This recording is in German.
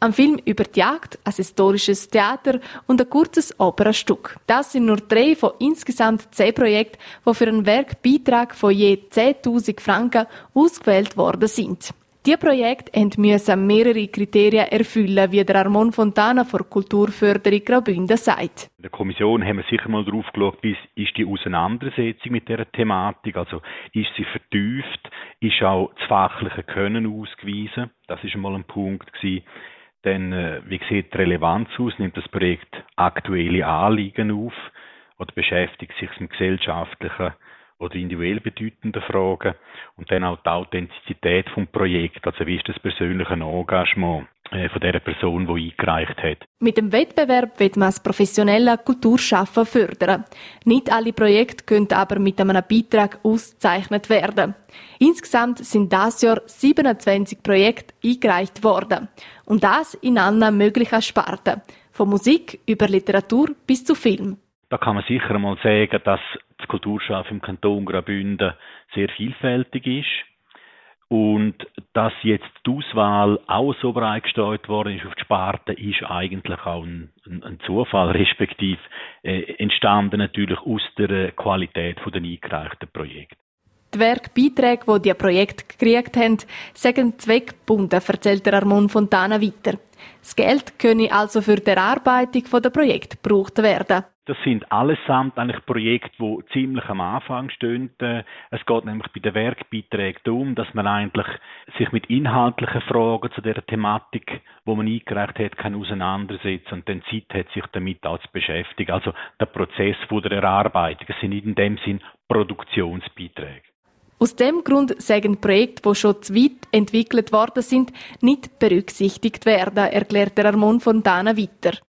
Ein Film über die Jagd, ein historisches Theater und ein kurzes Operastück. Das sind nur 3 von insgesamt 10 Projekten, die für einen Werkbeitrag von je 10.000 Franken ausgewählt worden sind. Die Projekte müssen mehrere Kriterien erfüllen, wie der Armon Fontana von Kulturförderung Graubünden sagt. In der Kommission haben wir sicher mal drauf geschaut, wie ist die Auseinandersetzung mit dieser Thematik, also ist sie vertieft, ist auch das fachliche Können ausgewiesen, das ist mal ein Punkt gewesen. Dann, wie sieht die Relevanz aus, nimmt das Projekt aktuelle Anliegen auf oder beschäftigt sich mit gesellschaftlichen oder individuell bedeutenden Fragen und dann auch die Authentizität vom Projekt, also wie ist das persönliche Engagement von der Person, die eingereicht hat. Mit dem Wettbewerb wird man das professionelle Kulturschaffen fördern. Nicht alle Projekte können aber mit einem Beitrag ausgezeichnet werden. Insgesamt sind dieses Jahr 27 Projekte eingereicht worden. Und das in allen möglichen Sparten. Von Musik über Literatur bis zu Film. Da kann man sicher mal sagen, dass das Kulturschaffen im Kanton Graubünden sehr vielfältig ist und dass jetzt die Auswahl auch so breit gestreut worden ist auf die Sparte, ist eigentlich auch ein Zufall, respektive entstanden natürlich aus der Qualität der eingereichten Projekte. Die Werkbeiträge, die Projekte gekriegt haben, sind zweckgebunden, erzählt der Armon Fontana weiter. Das Geld könne also für die Erarbeitung der Projekte gebraucht werden. Das sind allesamt eigentlich Projekte, die ziemlich am Anfang stehen. Es geht nämlich bei den Werkbeiträgen darum, dass man eigentlich sich mit inhaltlichen Fragen zu dieser Thematik, wo man eingereicht hat, kann auseinandersetzen und dann Zeit hat, sich damit auch zu beschäftigen. Also der Prozess der Erarbeitung, es sind nicht in dem Sinn Produktionsbeiträge. Aus dem Grund sagen Projekte, die schon zu weit entwickelt worden sind, nicht berücksichtigt werden, erklärt der Armon Fontana weiter.